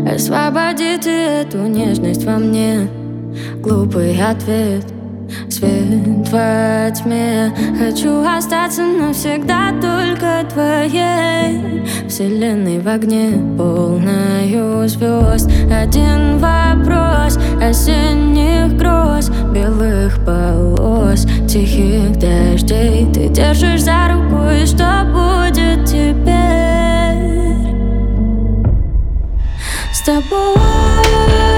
Освободите эту нежность во мне. Глупый ответ, свет во тьме. Хочу остаться навсегда только твоей вселенной в огне, полною звезд. Один вопрос осенних гроз, белых полос, тихих дождей. Ты держишь за руку, и что будет теперь с тобой?